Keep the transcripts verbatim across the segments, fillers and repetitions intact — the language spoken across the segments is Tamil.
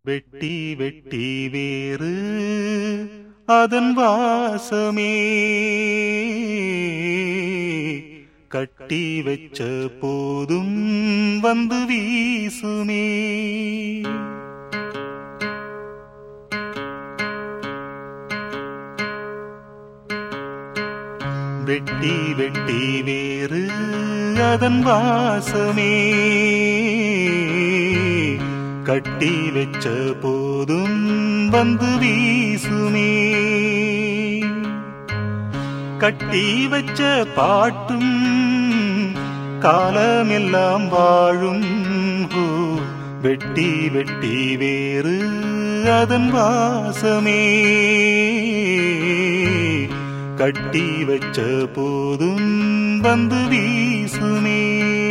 வெட்டி வெட்டி வேறு அதன் வாசமே கட்டி வச்ச போதும் வந்து வீசுமே. வெட்டி வெட்டி வேறு அதன் வாசமே கட்டி வச்ச போதும் வந்து வீசுமே. கட்டி வச்ச பாட்டும் காலமெல்லாம் வாழும். வெட்டி வெட்டி வேறு அதன் வாசமே கட்டி வச்ச போதும் வந்து வீசுமே.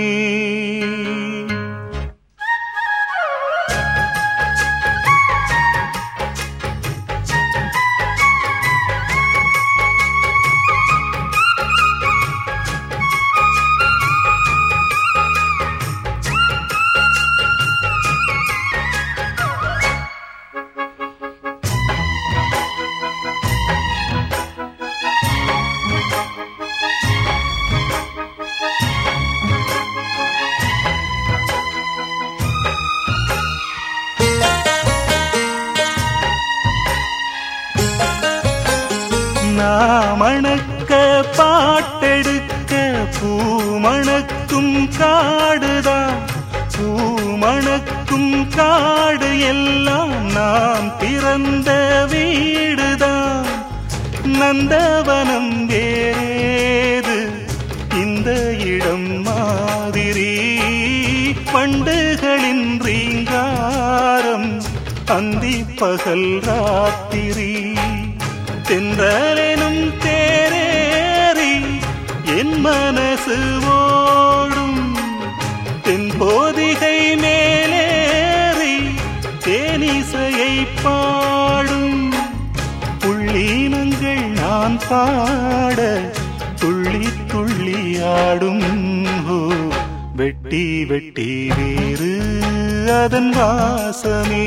மணக்க பாட்டெடுக்க பூமணக்கும் காடுதான். பூமணக்கும் காடு எல்லாம் நாம் பிறந்த வீடுதான். நந்தவனம் வேறு இந்த இடம் மாதிரி. பண்டுகளின் ரீங்காரம் அந்தி பகல் ராத்திரி. தென்றலெனும் தேரேறி என் மனசு ஓடும். தென்போதிகை மேலேறி தேனிசையை பாடும். புள்ளீனங்கள் நான் பாட துள்ளி துள்ளி ஆடும். வெட்டி வெட்டி வேறு அதன் வாசமே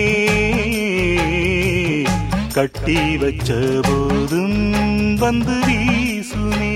கட்டி வச்ச போதும் வந்து வீசுமே.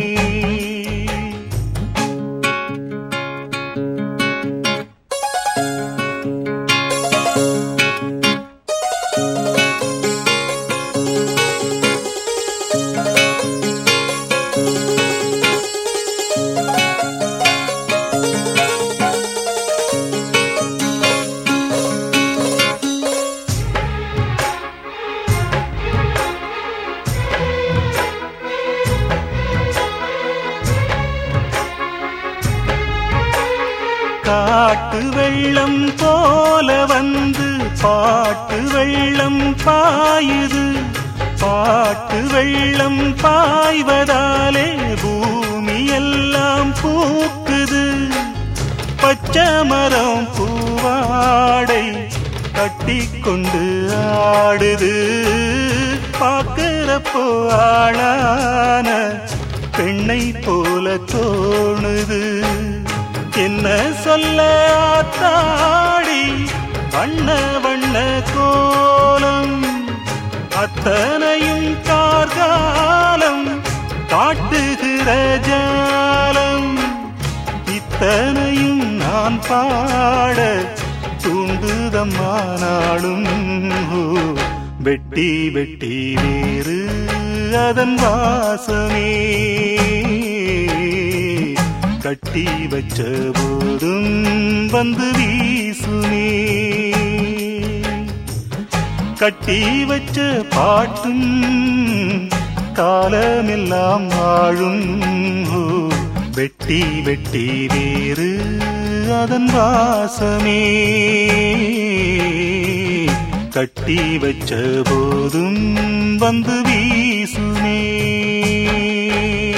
காட்டு வெள்ளம் போல வந்து பாட்டு வெள்ளம் பாயுது. பாட்டு வெள்ளம் பாய்வதாலே பூமி எல்லாம் பூக்குது. பச்சை மரம் பூவாடை கட்டிக்கொண்டு ஆடுது. பார்க்கிறப்போ ஆளான பெண்ணை போல தோணுது. என்ன சொல்ல ஆத்தாடி வண்ண வண்ண கோலம். அத்தனையும் கார்காலம் காட்டுகிற ஜாலம். இத்தனையும் நான் பாட தூண்டுதம்மானாலும். வெட்டி வெட்டி வேறு அதன் வாசமே கட்டி வச்ச போதும் வந்து வீசுமே. கட்டி வச்ச பாட்டும் காலமெல்லாம் வாழும். வெட்டி வெட்டி வேறு அதன் வாசமே கட்டி வச்ச போதும் வந்து வீசுமே.